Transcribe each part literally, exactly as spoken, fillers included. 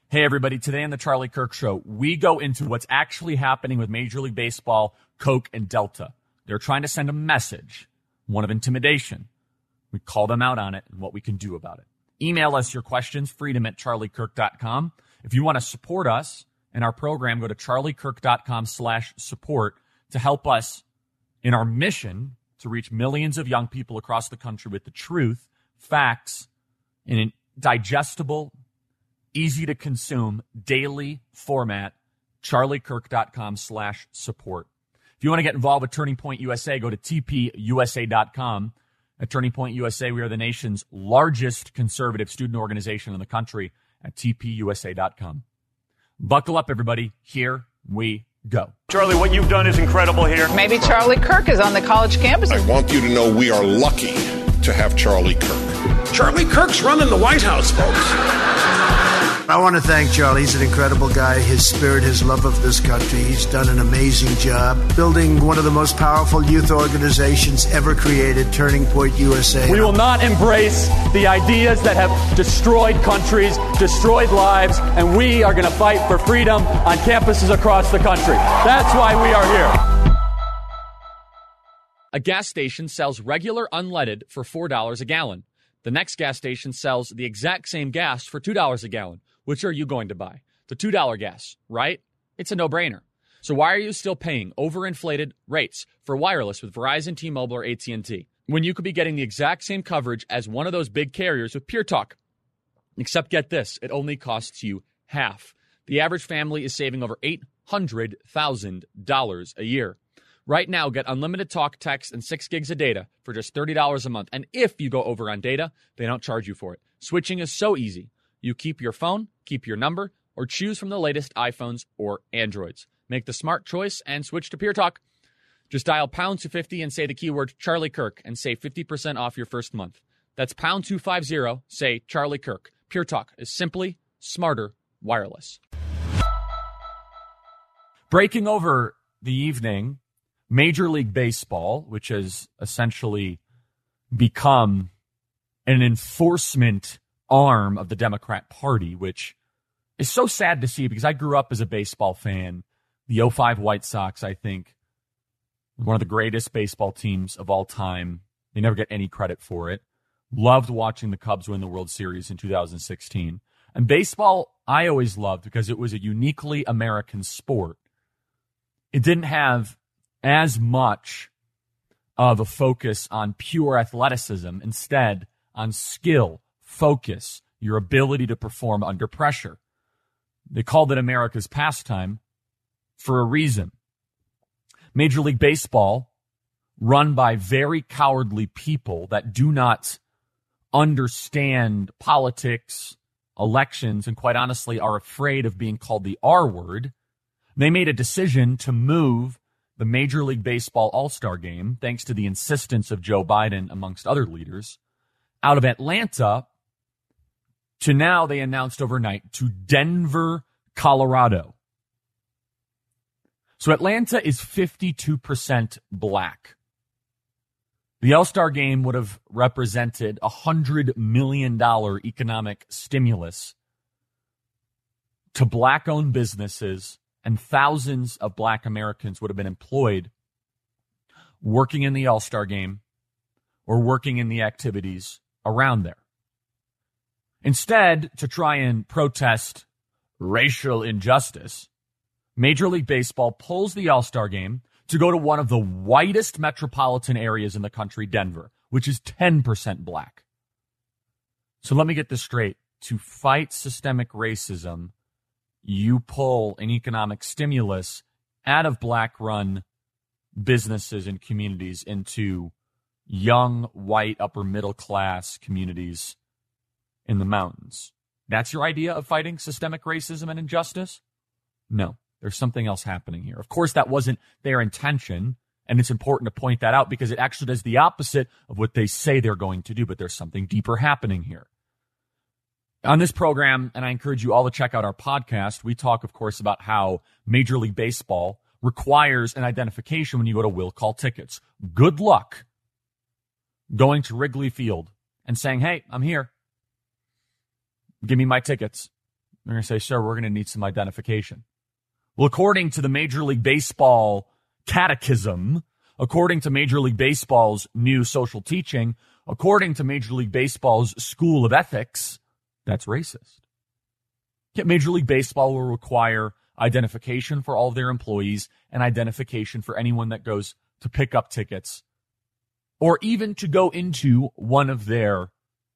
Hey, everybody. Today on the Charlie Kirk Show, we go into what's actually happening with Major League Baseball, Coke, and Delta. They're trying to send a message, one of intimidation. We call them out on it and what we can do about it. Email us your questions, freedom at charlie kirk dot com. If you want to support us and our program, go to charlie kirk dot com slash support to help us in our mission to reach millions of young people across the country with the truth, facts, in a digestible, easy to consume, daily format, charlie kirk dot com slash support. If you want to get involved with Turning Point U S A, go to t p u s a dot com. At Turning Point U S A, we are the nation's largest conservative student organization in the country at t p u s a dot com. Buckle up, everybody. Here we go. Charlie, what you've done is incredible here. Maybe Charlie Kirk is on the college campus. I want you to know we are lucky to have Charlie Kirk. Charlie Kirk's running the White House, folks. I want to thank Charlie. He's an incredible guy. His spirit, his love of this country. He's done an amazing job building one of the most powerful youth organizations ever created, Turning Point U S A. We will not embrace the ideas that have destroyed countries, destroyed lives, and we are going to fight for freedom on campuses across the country. That's why we are here. A gas station sells regular unleaded for four dollars a gallon. The next gas station sells the exact same gas for two dollars a gallon. Which are you going to buy? The two dollars gas, right? It's a no-brainer. So why are you still paying overinflated rates for wireless with Verizon, T-Mobile, or A T and T when you could be getting the exact same coverage as one of those big carriers with Pure Talk? Except get this, it only costs you half. The average family is saving over eight hundred thousand dollars a year. Right now, get unlimited talk, text, and six gigs of data for just thirty dollars a month. And if you go over on data, they don't charge you for it. Switching is so easy. You keep your phone, keep your number, or choose from the latest iPhones or Androids. Make the smart choice and switch to Pure Talk. Just dial pound two fifty and say the keyword Charlie Kirk and save fifty percent off your first month. That's pound two fifty, say Charlie Kirk. Pure Talk is simply smarter wireless. Breaking over the evening, Major League Baseball, which has essentially become an enforcement arm of the Democrat Party, which is so sad to see because I grew up as a baseball fan. The oh five White Sox, I think, one of the greatest baseball teams of all time. They never get any credit for it. Loved watching the Cubs win the World Series in two thousand sixteen. And baseball, I always loved because it was a uniquely American sport. It didn't have as much of a focus on pure athleticism, instead on skill, focus, your ability to perform under pressure. They called it America's pastime for a reason. Major League Baseball, run by very cowardly people that do not understand politics, elections, and quite honestly are afraid of being called the R word, they made a decision to move the Major League Baseball All-Star Game, thanks to the insistence of Joe Biden, amongst other leaders, out of Atlanta to now, they announced overnight, to Denver, Colorado. So Atlanta is fifty-two percent black. The All-Star Game would have represented a one hundred million dollars economic stimulus to black-owned businesses, and thousands of black Americans would have been employed working in the All-Star Game or working in the activities around there. Instead, to try and protest racial injustice, Major League Baseball pulls the All-Star Game to go to one of the whitest metropolitan areas in the country, Denver, which is ten percent black. So let me get this straight. To fight systemic racism, you pull an economic stimulus out of black-run businesses and communities into young, white, upper-middle-class communities in the mountains. That's your idea of fighting systemic racism and injustice? No, there's something else happening here. Of course, that wasn't their intention, and it's important to point that out because it actually does the opposite of what they say they're going to do, but there's something deeper happening here. On this program, and I encourage you all to check out our podcast, we talk, of course, about how Major League Baseball requires an identification when you go to will call tickets. Good luck going to Wrigley Field and saying, hey, I'm here. Give me my tickets. They're going to say, sir, we're going to need some identification. Well, according to the Major League Baseball catechism, according to Major League Baseball's new social teaching, according to Major League Baseball's School of Ethics, that's racist. Yet Major League Baseball will require identification for all of their employees and identification for anyone that goes to pick up tickets or even to go into one of their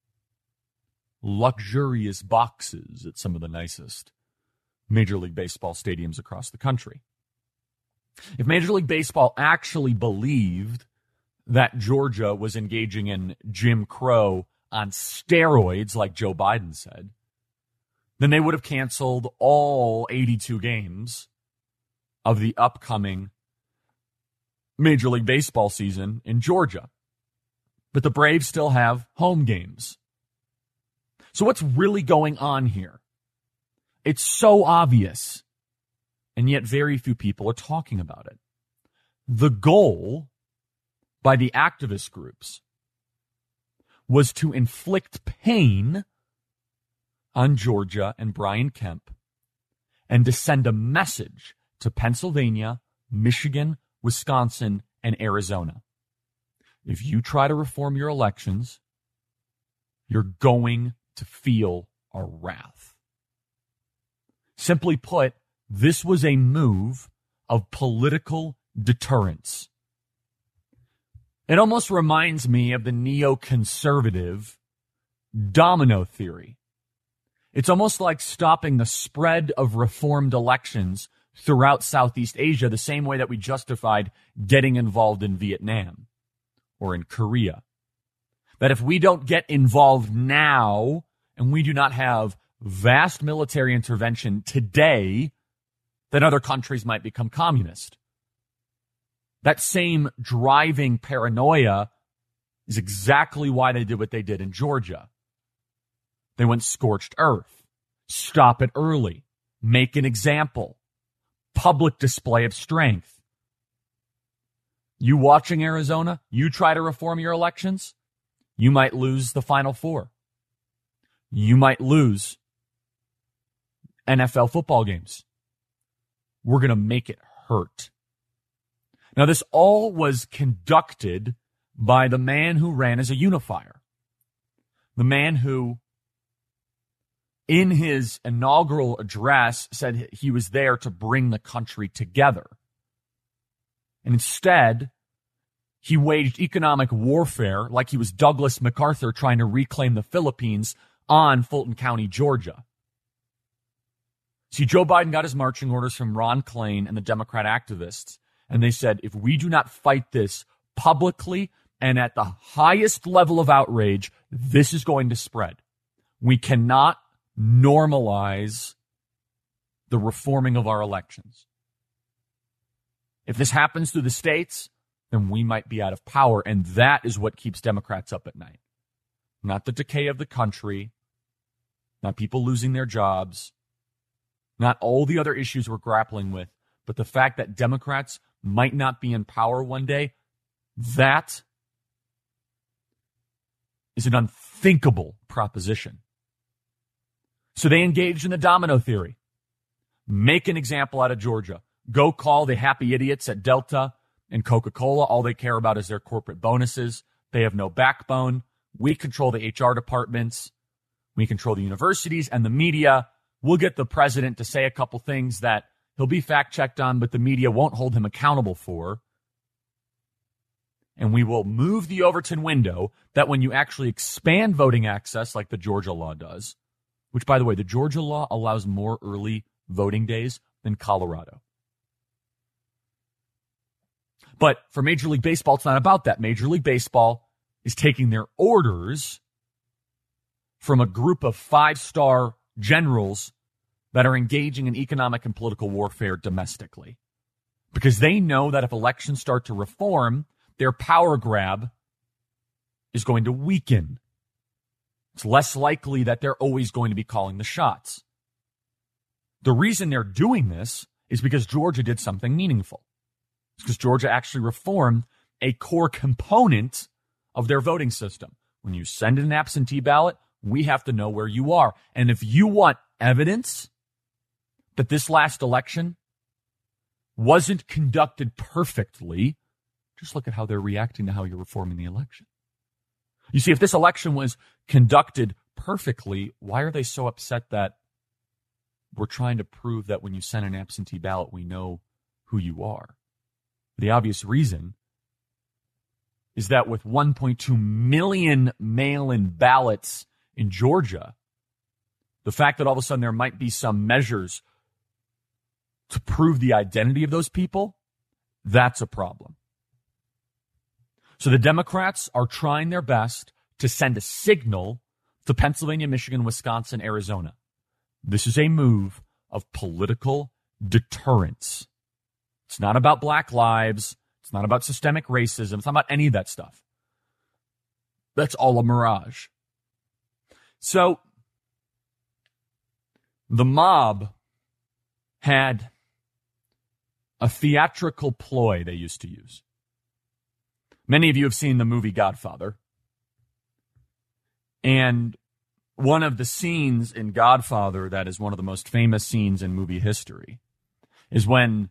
luxurious boxes at some of the nicest Major League Baseball stadiums across the country. If Major League Baseball actually believed that Georgia was engaging in Jim Crow on steroids, like Joe Biden said, then they would have canceled all eighty-two games of the upcoming Major League Baseball season in Georgia. But the Braves still have home games. So what's really going on here? It's so obvious, and yet very few people are talking about it. The goal by the activist groups was to inflict pain on Georgia and Brian Kemp and to send a message to Pennsylvania, Michigan, Wisconsin, and Arizona. If you try to reform your elections, you're going to feel our wrath. Simply put, this was a move of political deterrence. It almost reminds me of the neoconservative domino theory. It's almost like stopping the spread of reformed elections throughout Southeast Asia, the same way that we justified getting involved in Vietnam or in Korea. That if we don't get involved now and we do not have vast military intervention today, then other countries might become communist. That same driving paranoia is exactly why they did what they did in Georgia. They went scorched earth. Stop it early. Make an example. Public display of strength. You watching Arizona, you try to reform your elections, you might lose the Final Four. You might lose N F L football games. We're going to make it hurt. Now, this all was conducted by the man who ran as a unifier. The man who, in his inaugural address, said he was there to bring the country together. And instead, he waged economic warfare like he was Douglas MacArthur trying to reclaim the Philippines on Fulton County, Georgia. See, Joe Biden got his marching orders from Ron Klain and the Democrat activists, and they said, if we do not fight this publicly and at the highest level of outrage, this is going to spread. We cannot normalize the reforming of our elections. If this happens through the states, then we might be out of power, and that is what keeps Democrats up at night. Not the decay of the country, not people losing their jobs, not all the other issues we're grappling with, but the fact that Democrats might not be in power one day, that is an unthinkable proposition. So they engaged in the domino theory. Make an example out of Georgia. Go call the happy idiots at Delta and Coca-Cola. All they care about is their corporate bonuses. They have no backbone. We control the H R departments. We control the universities and the media. We'll get the president to say a couple things that he'll be fact-checked on, but the media won't hold him accountable for. And we will move the Overton window that when you actually expand voting access like the Georgia law does, which, by the way, the Georgia law allows more early voting days than Colorado. But for Major League Baseball, it's not about that. Major League Baseball is taking their orders from a group of five-star generals that are engaging in economic and political warfare domestically. Because they know that if elections start to reform, their power grab is going to weaken. It's less likely that they're always going to be calling the shots. The reason they're doing this is because Georgia did something meaningful. It's because Georgia actually reformed a core component of their voting system. When you send in an absentee ballot, we have to know where you are. And if you want evidence that this last election wasn't conducted perfectly, just look at how they're reacting to how you're reforming the election. You see, if this election was conducted perfectly, why are they so upset that we're trying to prove that when you send an absentee ballot, we know who you are? The obvious reason is that with one point two million mail-in ballots in Georgia, the fact that all of a sudden there might be some measures to prove the identity of those people, that's a problem. So the Democrats are trying their best to send a signal to Pennsylvania, Michigan, Wisconsin, Arizona. This is a move of political deterrence. It's not about black lives. It's not about systemic racism. It's not about any of that stuff. That's all a mirage. So the mob had a theatrical ploy they used to use. Many of you have seen the movie Godfather. And one of the scenes in Godfather that is one of the most famous scenes in movie history is when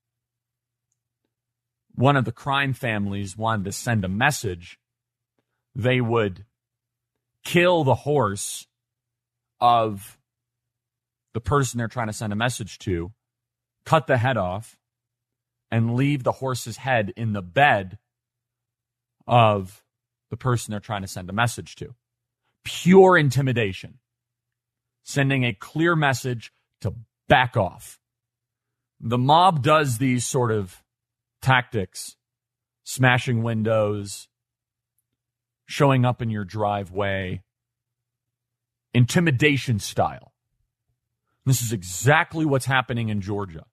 one of the crime families wanted to send a message. They would kill the horse of the person they're trying to send a message to, cut the head off, and leave the horse's head in the bed of the person they're trying to send a message to. Pure intimidation. Sending a clear message to back off. The mob does these sort of tactics, smashing windows, showing up in your driveway, intimidation style. This is exactly what's happening in Georgia.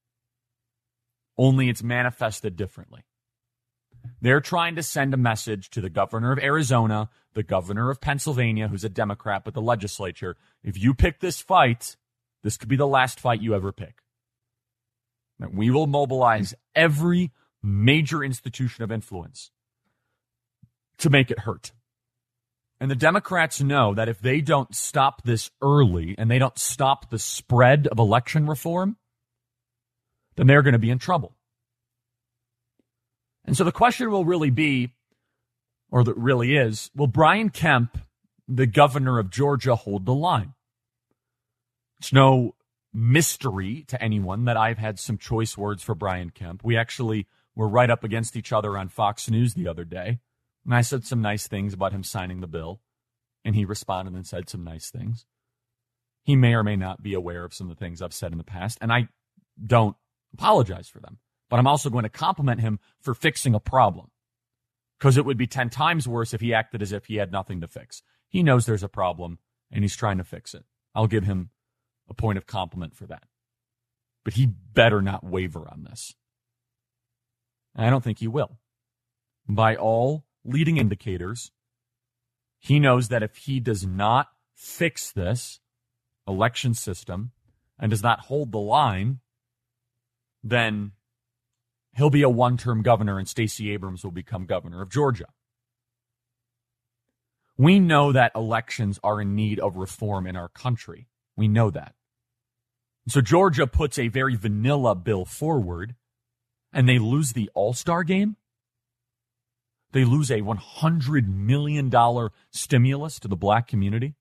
Only it's manifested differently. They're trying to send a message to the governor of Arizona, the governor of Pennsylvania, who's a Democrat, but the legislature. If you pick this fight, this could be the last fight you ever pick. And we will mobilize every major institution of influence to make it hurt. And the Democrats know that if they don't stop this early and they don't stop the spread of election reform, then they're going to be in trouble. And so the question will really be, or that really is, will Brian Kemp, the governor of Georgia, hold the line? It's no mystery to anyone that I've had some choice words for Brian Kemp. We actually were right up against each other on Fox News the other day, and I said some nice things about him signing the bill, and he responded and said some nice things. He may or may not be aware of some of the things I've said in the past, and I don't apologize for them. But I'm also going to compliment him for fixing a problem, because it would be ten times worse if he acted as if he had nothing to fix. He knows there's a problem, and he's trying to fix it. I'll give him a point of compliment for that. But he better not waver on this. And I don't think he will. By all leading indicators, he knows that if he does not fix this election system and does not hold the line, then he'll be a one-term governor and Stacey Abrams will become governor of Georgia. We know that elections are in need of reform in our country. We know that. So Georgia puts a very vanilla bill forward, and they lose the All-Star game. They lose a one hundred million dollars stimulus to the black community.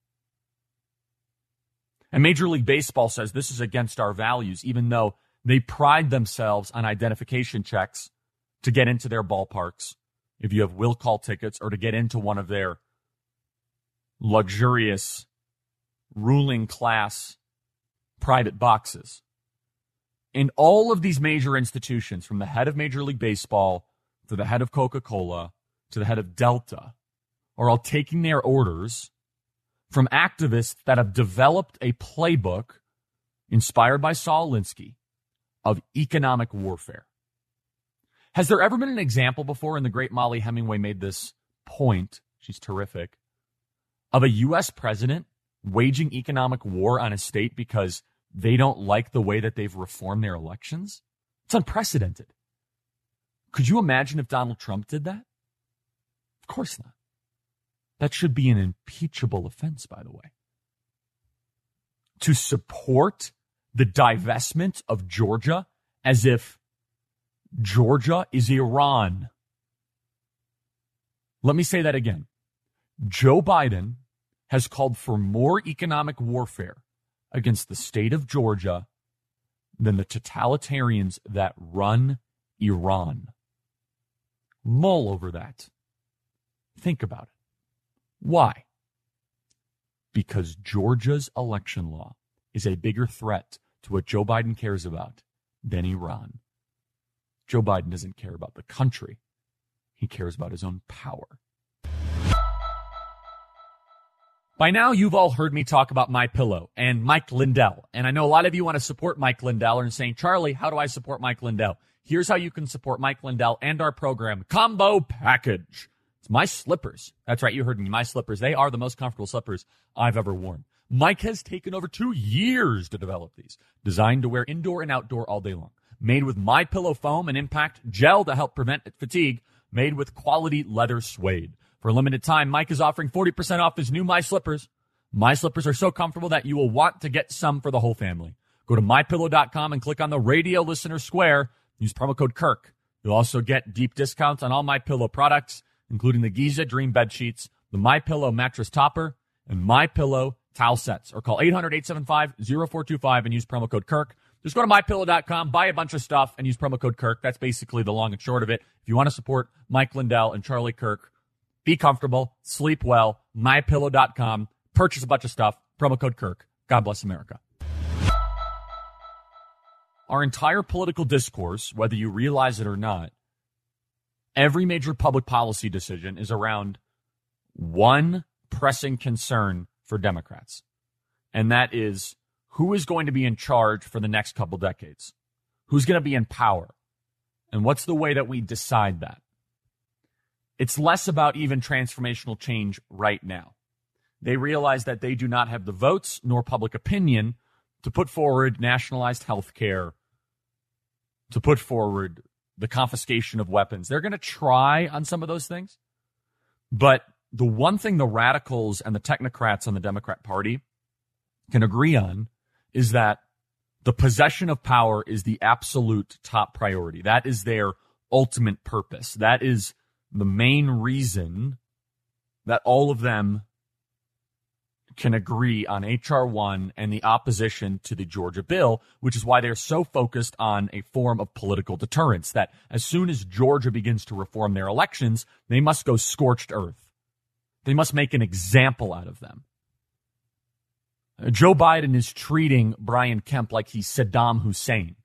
And Major League Baseball says this is against our values, even though they pride themselves on identification checks to get into their ballparks, if you have will call tickets, or to get into one of their luxurious ruling class private boxes. In all of these major institutions, from the head of Major League Baseball to the head of Coca-Cola to the head of Delta, are all taking their orders from activists that have developed a playbook inspired by Saul Alinsky of economic warfare. Has there ever been an example before, and the great Molly Hemingway made this point, she's terrific, of a U S president waging economic war on a state because they don't like the way that they've reformed their elections? It's unprecedented. Could you imagine if Donald Trump did that? Of course not. That should be an impeachable offense, by the way. to support the divestment of Georgia as if Georgia is Iran. Let me say that again. Joe Biden has called for more economic warfare against the state of Georgia than the totalitarians that run Iran. Mull over that. Think about it. Why? Because Georgia's election law is a bigger threat to what Joe Biden cares about than Iran. Joe Biden doesn't care about the country. He cares about his own power. By now, you've all heard me talk about MyPillow and Mike Lindell. And I know a lot of you want to support Mike Lindell and saying, Charlie, how do I support Mike Lindell? Here's how you can support Mike Lindell and our program. Combo package. It's my slippers. That's right, you heard me. My slippers. They are the most comfortable slippers I've ever worn. Mike has taken over two years to develop these. Designed to wear indoor and outdoor all day long. Made with MyPillow foam and impact gel to help prevent fatigue. Made with quality leather suede. For a limited time, Mike is offering forty percent off his new My Slippers. My Slippers are so comfortable that you will want to get some for the whole family. Go to my pillow dot com and click on the radio listener square. Use promo code Kirk. You'll also get deep discounts on all MyPillow products, including the Giza Dream bed sheets, the MyPillow mattress topper, and MyPillow towel sets. Or call eight hundred, eight seven five, zero four two five and use promo code Kirk. Just go to my pillow dot com, buy a bunch of stuff, and use promo code Kirk. That's basically the long and short of it. If you want to support Mike Lindell and Charlie Kirk, be comfortable, sleep well, my pillow dot com, purchase a bunch of stuff, promo code Kirk. God bless America. Our entire political discourse, whether you realize it or not, every major public policy decision is around one pressing concern for Democrats, and that is who is going to be in charge for the next couple decades? Who's going to be in power? And what's the way that we decide that? It's less about even transformational change right now. They realize that they do not have the votes nor public opinion to put forward nationalized health care, to put forward the confiscation of weapons. They're going to try on some of those things. But the one thing the radicals and the technocrats on the Democrat Party can agree on is that the possession of power is the absolute top priority. That is their ultimate purpose. That is the main reason that all of them can agree on H R one and the opposition to the Georgia bill, which is why they're so focused on a form of political deterrence, that as soon as Georgia begins to reform their elections, they must go scorched earth. They must make an example out of them. Joe Biden is treating Brian Kemp like he's Saddam Hussein.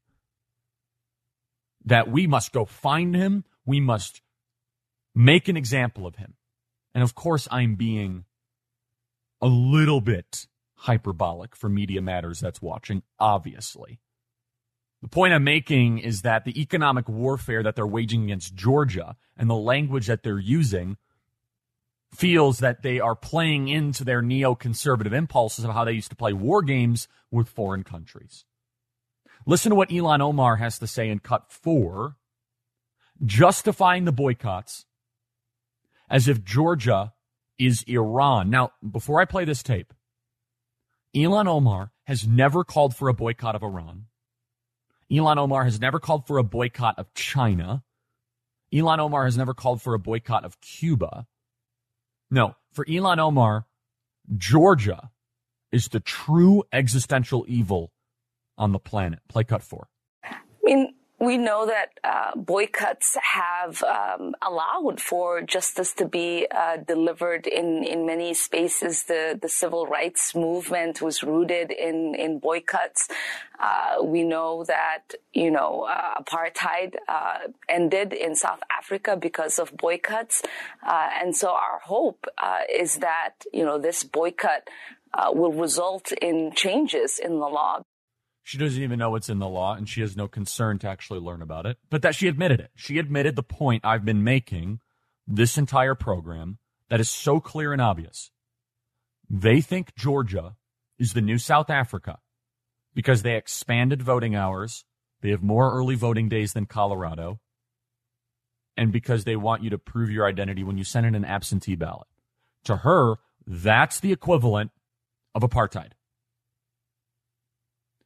That we must go find him, we must make an example of him. And of course, I'm being a little bit hyperbolic for Media Matters that's watching, obviously. The point I'm making is that the economic warfare that they're waging against Georgia and the language that they're using feels that they are playing into their neoconservative impulses of how they used to play war games with foreign countries. Listen to what Ilhan Omar has to say in cut four, justifying the boycotts as if Georgia is Iran. Now, before I play this tape, Ilhan Omar has never called for a boycott of Iran. Ilhan Omar has never called for a boycott of China. Ilhan Omar has never called for a boycott of Cuba. No, for Ilhan Omar, Georgia is the true existential evil on the planet. Play cut four. I mean, we know that uh, boycotts have um, allowed for justice to be uh, delivered in, in many spaces. The, the civil rights movement was rooted in, in boycotts. Uh, we know that, you know, uh, apartheid uh, ended in South Africa because of boycotts. Uh, and so our hope uh, is that, you know, this boycott uh, will result in changes in the law. She doesn't even know what's in the law, and she has no concern to actually learn about it. But that she admitted it. She admitted the point I've been making this entire program that is so clear and obvious. They think Georgia is the new South Africa because they expanded voting hours, they have more early voting days than Colorado, and because they want you to prove your identity when you send in an absentee ballot. To her, that's the equivalent of apartheid.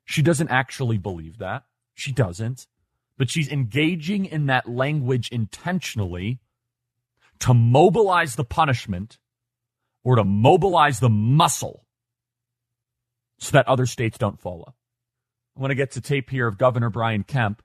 She doesn't actually believe that. She doesn't. But she's engaging in that language intentionally to mobilize the punishment or to mobilize the muscle so that other states don't follow. I want to get to tape here of Governor Brian Kemp.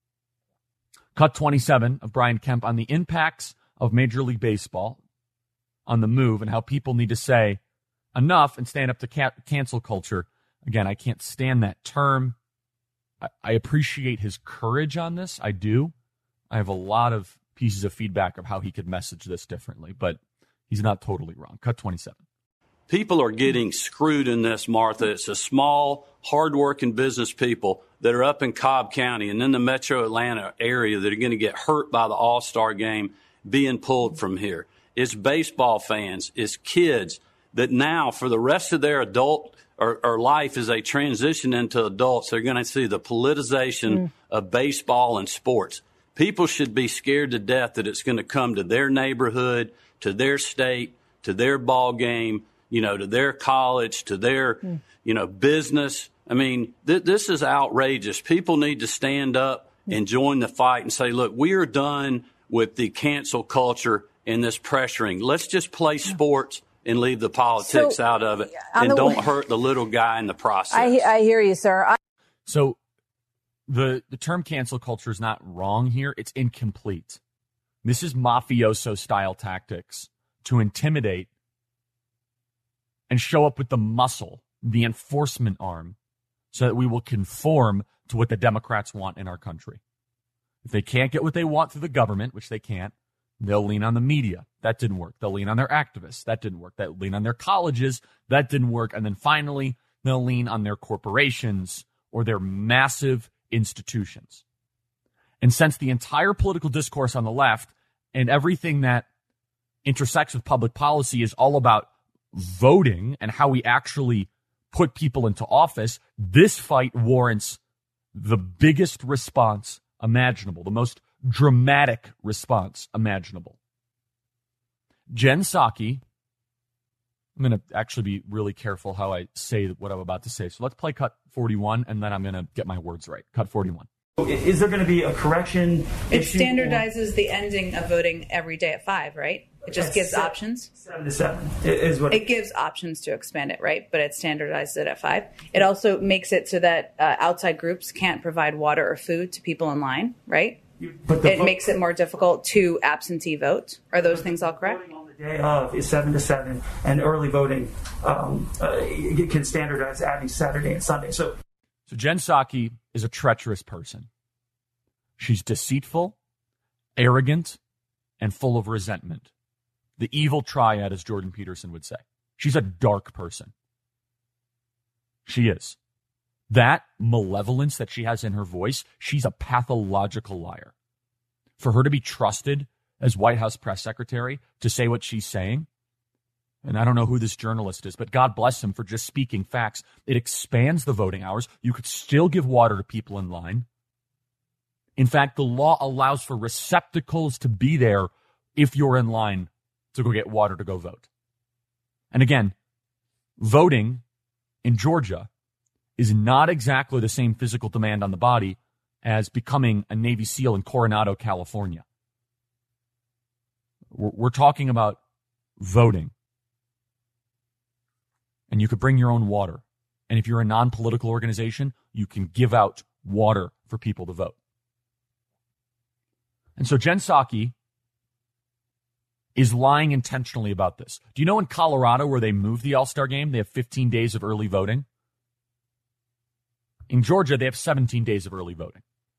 Cut twenty-seven of Brian Kemp on the impacts of Major League Baseball on the move and how people need to say enough and stand up to ca- cancel culture. Again, I can't stand that term. I, I appreciate his courage on this. I do. I have a lot of pieces of feedback of how he could message this differently, but he's not totally wrong. Cut twenty-seven. People are getting screwed in this, Martha. It's a small, hardworking business people that are up in Cobb County and in the metro Atlanta area that are going to get hurt by the All-Star game being pulled from here. It's baseball fans. It's kids that now, for the rest of their adult or, or life as they transition into adults, they're going to see the politicization mm. of baseball and sports. People should be scared to death that it's going to come to their neighborhood, to their state, to their ball game, you know, to their college, to their, mm. you know, business. I mean, th- this is outrageous. People need to stand up and join the fight and say, look, we are done with the cancel culture and this pressuring. Let's just play sports and leave the politics so, out of it and the, don't hurt the little guy in the process. I, I hear you, sir. I- so the, the term cancel culture is not wrong here. It's incomplete. This is mafioso-style tactics to intimidate and show up with the muscle, the enforcement arm, so that we will conform to what the Democrats want in our country. If they can't get what they want through the government, which they can't, they'll lean on the media. That didn't work. They'll lean on their activists. That didn't work. They'll lean on their colleges. That didn't work. And then finally, they'll lean on their corporations or their massive institutions. And since the entire political discourse on the left and everything that intersects with public policy is all about voting and how we actually put people into office, this fight warrants the biggest response imaginable, the most dramatic response imaginable. Jen Psaki, I'm going to actually be really careful how I say what I'm about to say. So let's play cut forty-one, and then I'm going to get my words right. Cut forty-one. Is there going to be a correction? It standardizes or? the ending of voting every day at five, right? It just gives seven, options. Seven to seven is what it, it gives options to expand it, right? But it standardizes it at five. It also makes it so that uh, outside groups can't provide water or food to people in line, right? But it vote, makes it more difficult to absentee vote. Are those things all correct? Voting on the day of is seven to seven, and early voting um, uh, it can standardize adding Saturday and Sunday. So, so Jen Psaki is a treacherous person. She's deceitful, arrogant, and full of resentment. The evil triad, as Jordan Peterson would say. She's a dark person. She is. That malevolence that she has in her voice, she's a pathological liar. For her to be trusted as White House press secretary to say what she's saying, and I don't know who this journalist is, but God bless him for just speaking facts. It expands the voting hours. You could still give water to people in line. In fact, the law allows for receptacles to be there if you're in line to go get water to go vote. And again, voting in Georgia is not exactly the same physical demand on the body as becoming a Navy SEAL in Coronado, California. We're, we're talking about voting. And you could bring your own water. And if you're a non-political organization, you can give out water for people to vote. And so Jen Psaki is lying intentionally about this. Do you know in Colorado, where they moved the All-Star game, they have fifteen days of early voting? In Georgia, they have seventeen days of early voting.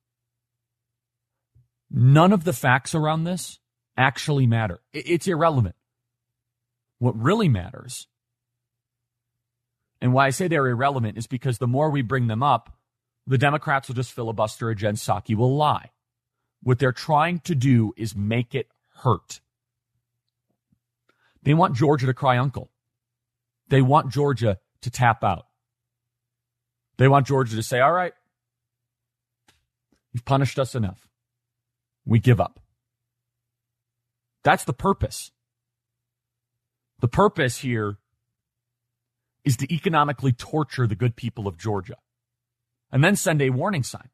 None of the facts around this actually matter. It's irrelevant. What really matters, and why I say they're irrelevant, is because the more we bring them up, the Democrats will just filibuster, and Jen Psaki will lie. What they're trying to do is make it hurt. They want Georgia to cry uncle. They want Georgia to tap out. They want Georgia to say, all right, you've punished us enough. We give up. That's the purpose. The purpose here is to economically torture the good people of Georgia. and then send a warning sign.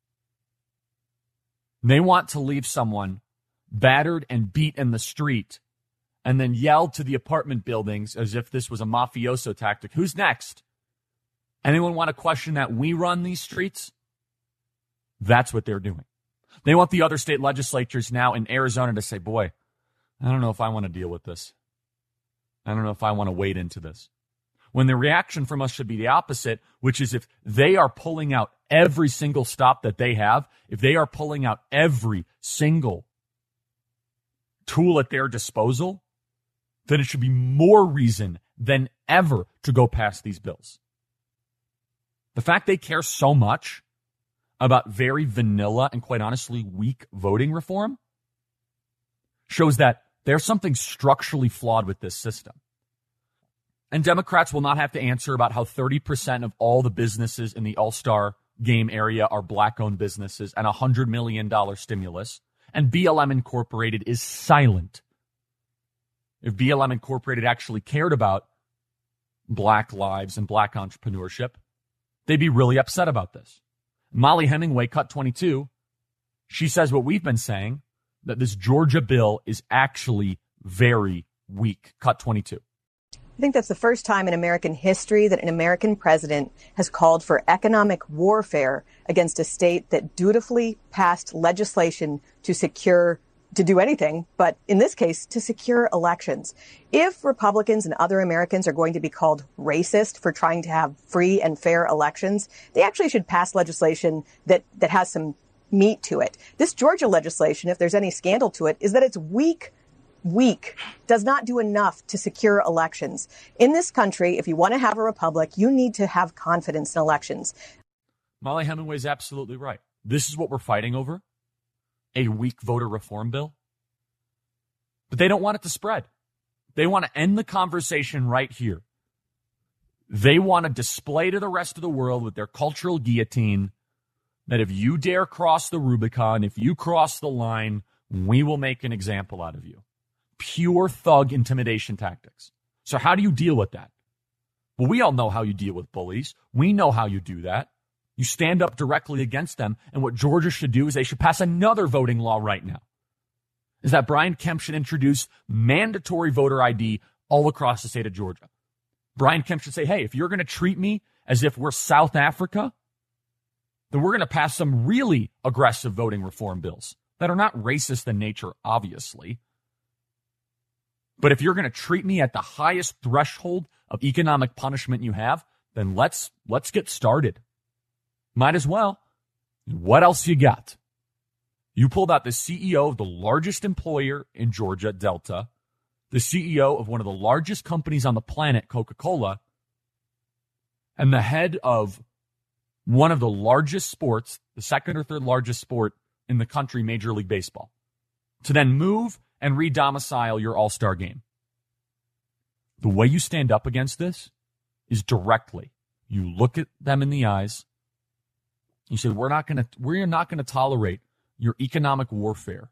They want to leave someone battered and beat in the street and then yell to the apartment buildings as if this was a mafioso tactic. Who's next? Anyone want to question that we run these streets? That's what they're doing. They want the other state legislatures now in Arizona to say, boy, I don't know if I want to deal with this. I don't know if I want to wade into this. When the reaction from us should be the opposite, which is if they are pulling out every single stop that they have, if they are pulling out every single tool at their disposal, then it should be more reason than ever to go past these bills. The fact they care so much about very vanilla and quite honestly weak voting reform shows that there's something structurally flawed with this system. And Democrats will not have to answer about how thirty percent of all the businesses in the All-Star game area are black-owned businesses and a one hundred million dollars stimulus. And B L M Incorporated is silent. If B L M Incorporated actually cared about black lives and black entrepreneurship, they'd be really upset about this. Molly Hemingway, Cut twenty-two, she says what we've been saying, that this Georgia bill is actually very weak. Cut twenty-two. I think that's the first time in American history that an American president has called for economic warfare against a state that dutifully passed legislation to secure, to do anything, but in this case, to secure elections. If Republicans and other Americans are going to be called racist for trying to have free and fair elections, they actually should pass legislation that, that has some meat to it. This Georgia legislation, if there's any scandal to it, is that it's weak weak, does not do enough to secure elections. In this country, if you want to have a republic, you need to have confidence in elections. Molly Hemingway is absolutely right. This is what we're fighting over, a weak voter reform bill. But they don't want it to spread. They want to end the conversation right here. They want to display to the rest of the world with their cultural guillotine that if you dare cross the Rubicon, if you cross the line, we will make an example out of you. Pure thug intimidation tactics. So how do you deal with that? Well, we all know how you deal with bullies. We know how you do that. You stand up directly against them. And what Georgia should do is they should pass another voting law right now. Is that Brian Kemp should introduce mandatory voter I D all across the state of Georgia. Brian Kemp should say, hey, if you're going to treat me as if we're South Africa, then we're going to pass some really aggressive voting reform bills that are not racist in nature, obviously. But if you're going to treat me at the highest threshold of economic punishment you have, then let's let's get started. Might as well. What else you got? You pulled out the C E O of the largest employer in Georgia, Delta, the C E O of one of the largest companies on the planet, Coca-Cola, and the head of one of the largest sports, the second or third largest sport in the country, Major League Baseball, to then move and re-domicile your all-star game. The way you stand up against this is directly. You look at them in the eyes. You say, we're not going to, we're not going to tolerate your economic warfare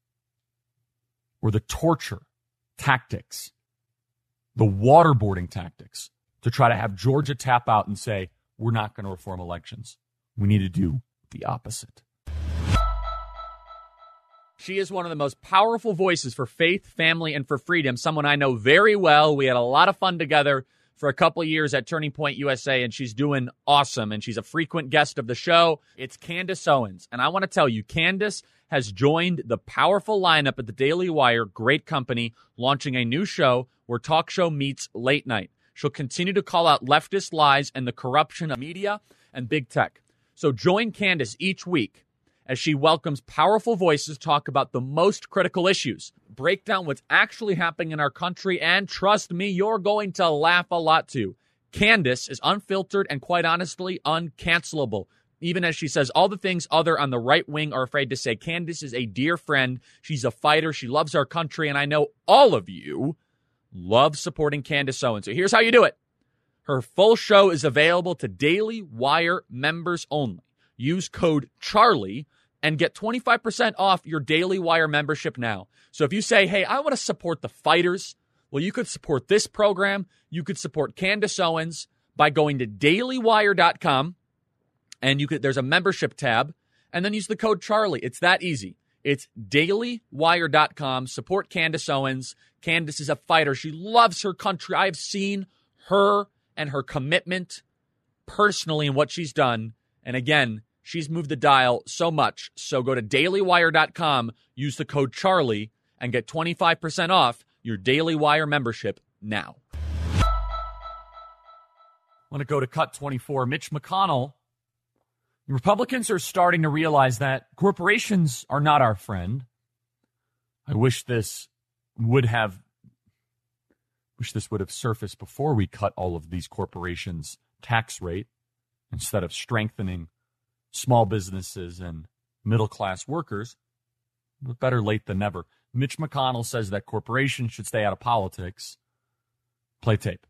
or the torture tactics, the waterboarding tactics to try to have Georgia tap out and say, we're not going to reform elections. We need to do the opposite. She is one of the most powerful voices for faith, family, and for freedom, someone I know very well. We had a lot of fun together for a couple of years at Turning Point U S A, and she's doing awesome, and she's a frequent guest of the show. It's Candace Owens, and I want to tell you, Candace has joined the powerful lineup at the Daily Wire, great company, launching a new show where talk show meets late night. She'll continue to call out leftist lies and the corruption of media and big tech. So join Candace each week as she welcomes powerful voices to talk about the most critical issues, break down what's actually happening in our country, and trust me, you're going to laugh a lot too. Candace is unfiltered and quite honestly uncancelable. Even as she says all the things other on the right wing are afraid to say. Candace is a dear friend. She's a fighter. She loves our country, and I know all of you love supporting Candace Owens. So here's how you do it. Her full show is available to Daily Wire members only. Use code CHARLIE and get twenty-five percent off your Daily Wire membership now. So if you say, hey, I want to support the fighters, well, you could support this program. You could support Candace Owens by going to daily wire dot com And you could there's a membership tab, and then use the code Charlie. It's that easy. It's daily wire dot com. Support Candace Owens. Candace is a fighter. She loves her country. I've seen her and her commitment personally in what she's done. And again, she's moved the dial so much. So go to daily wire dot com, use the code Charlie, and get twenty-five percent off your Daily Wire membership now. I want to go to cut twenty-four. Mitch McConnell. Republicans are starting to realize that corporations are not our friend. I wish this would have wish this would have surfaced before we cut all of these corporations' tax rate instead of strengthening small businesses and middle-class workers. But better late than never. Mitch McConnell says that corporations should stay out of politics. Play tape.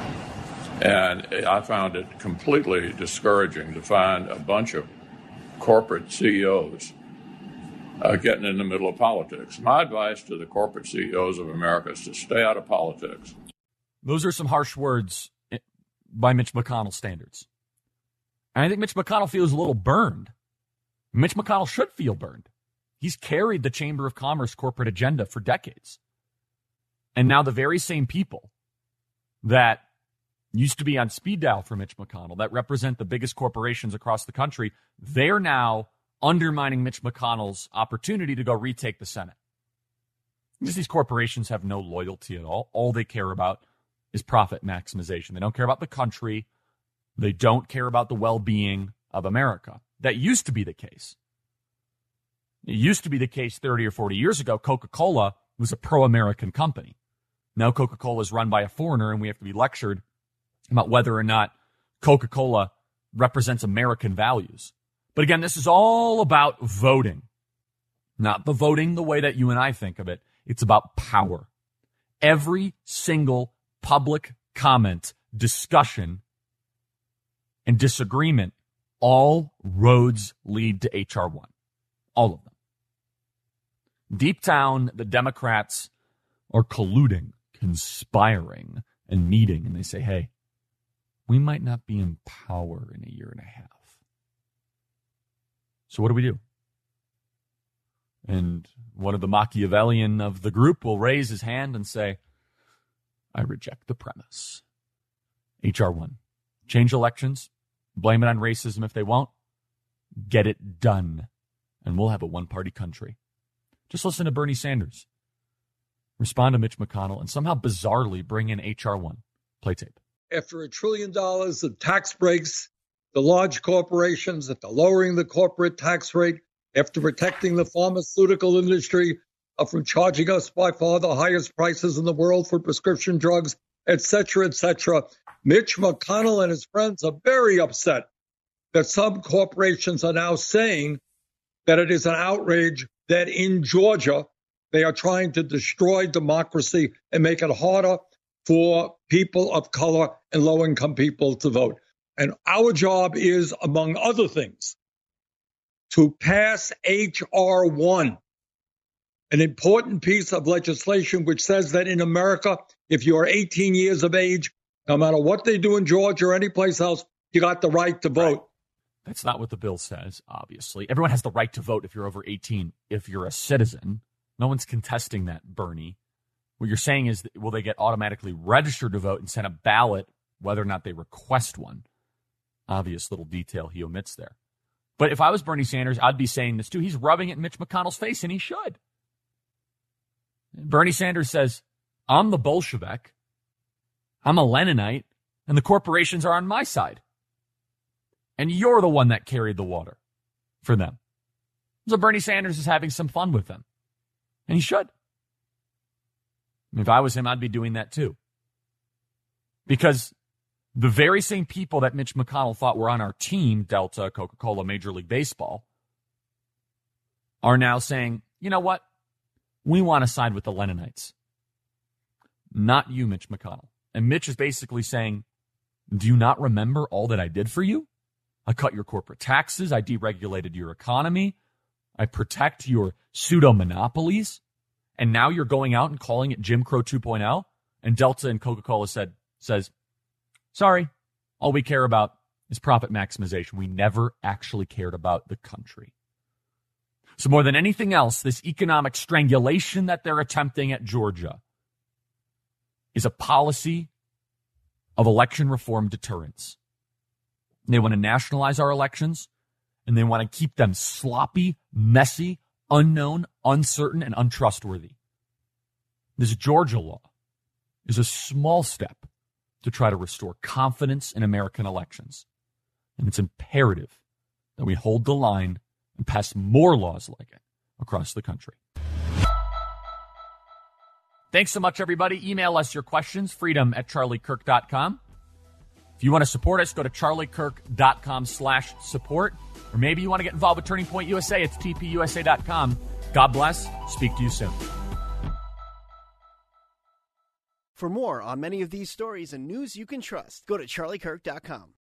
And I found it completely discouraging to find a bunch of corporate C E Os uh, getting in the middle of politics. My advice to the corporate C E Os of America is to stay out of politics. Those are some harsh words by Mitch McConnell standards. And I think Mitch McConnell feels a little burned. Mitch McConnell should feel burned. He's carried the Chamber of Commerce corporate agenda for decades. And now the very same people that used to be on speed dial for Mitch McConnell, that represent the biggest corporations across the country, they're now undermining Mitch McConnell's opportunity to go retake the Senate. Because these corporations have no loyalty at all. All they care about is profit maximization. They don't care about the country. They don't care about the well-being of America. That used to be the case. It used to be the case thirty or forty years ago. Coca-Cola was a pro-American company. Now Coca-Cola is run by a foreigner, and we have to be lectured about whether or not Coca-Cola represents American values. But again, this is all about voting. Not the voting the way that you and I think of it. It's about power. Every single public comment, discussion, and disagreement, all roads lead to H R one. All of them. Deep down, the Democrats are colluding, conspiring, and meeting, and they say, hey, we might not be in power in a year and a half. So what do we do? And one of the Machiavellian of the group will raise his hand and say, I reject the premise. H R one. Change elections. Blame it on racism if they won't. Get it done. And we'll have a one-party country. Just listen to Bernie Sanders. Respond to Mitch McConnell and somehow bizarrely bring in H R one. Play tape. After a trillion dollars of tax breaks, the large corporations, after lowering the corporate tax rate, after protecting the pharmaceutical industry uh, from charging us by far the highest prices in the world for prescription drugs, et cetera, et cetera, Mitch McConnell and his friends are very upset that some corporations are now saying that it is an outrage that in Georgia they are trying to destroy democracy and make it harder for people of color and low-income people to vote. And our job is, among other things, to pass H R one, an important piece of legislation which says that in America, if you are eighteen years of age, no matter what they do in Georgia or anyplace else, you got the right to vote. Right. That's not what the bill says, obviously. Everyone has the right to vote if you're over eighteen, if you're a citizen. No one's contesting that, Bernie. What you're saying is, that, will they get automatically registered to vote and send a ballot whether or not they request one? Obvious little detail he omits there. But if I was Bernie Sanders, I'd be saying this too. He's rubbing it in Mitch McConnell's face, and he should. Bernie Sanders says, I'm the Bolshevik, I'm a Leninite, and the corporations are on my side. And you're the one that carried the water for them. So Bernie Sanders is having some fun with them. And he should. If I was him, I'd be doing that too. Because the very same people that Mitch McConnell thought were on our team, Delta, Coca-Cola, Major League Baseball, are now saying, you know what? We want to side with the Leninites. Not you, Mitch McConnell. And Mitch is basically saying, do you not remember all that I did for you? I cut your corporate taxes. I deregulated your economy. I protect your pseudo-monopolies. And now you're going out and calling it Jim Crow two point oh? And Delta and Coca-Cola said, says, sorry, all we care about is profit maximization. We never actually cared about the country. So more than anything else, this economic strangulation that they're attempting at Georgia is a policy of election reform deterrence. They want to nationalize our elections, and they want to keep them sloppy, messy, unknown, uncertain, and untrustworthy. This Georgia law is a small step to try to restore confidence in American elections. And it's imperative that we hold the line and pass more laws like it across the country. Thanks so much, everybody. Email us your questions, freedom at charlie kirk dot com. If you want to support us, go to charliekirk.com slash support. Or maybe you want to get involved with Turning Point U S A. It's T P U S A dot com. God bless. Speak to you soon. For more on many of these stories and news you can trust, go to charlie kirk dot com.